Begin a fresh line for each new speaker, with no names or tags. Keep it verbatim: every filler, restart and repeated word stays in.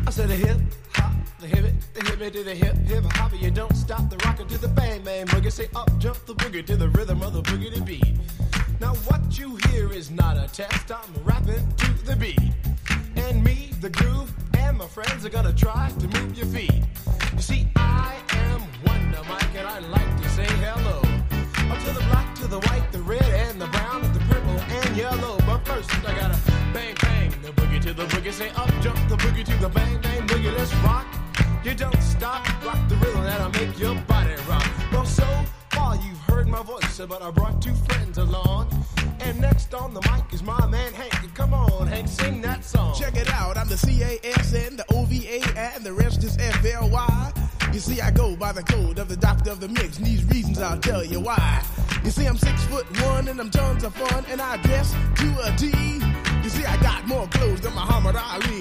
I said a hip hop, the hip it, the hip it to the hip hip hop. You don't stop the rocker to the bang bang boogie. Say up jump the boogie to the rhythm of the boogie to beat. Now what you hear is not a test. I'm rapping to the beat, and me, the groove, and my friends are gonna try to move your feet. You see, I am Wonder Mike, and I like to say hello. Up to the black, to the white, the red, and the brown, and the purple, and yellow. But first, I gotta bang, bang, the boogie to the boogie. Say up, jump the boogie to the bang, bang, boogie. Let's rock. You don't stop, rock the rhythm that'll make your body rock. Well, so far you've heard my voice, but I brought two friends along. And next on the mic is my man Hank. Come on, Hank, sing that song.
Check it out, I'm the C A S N, the O V A, and the rest is F L Y. You see, I go by the code of the doctor of the mix, and these reasons I'll tell you why. You see, I'm six foot one, and I'm tons of fun, and I dress to a T. You see, I got more clothes than Muhammad Ali.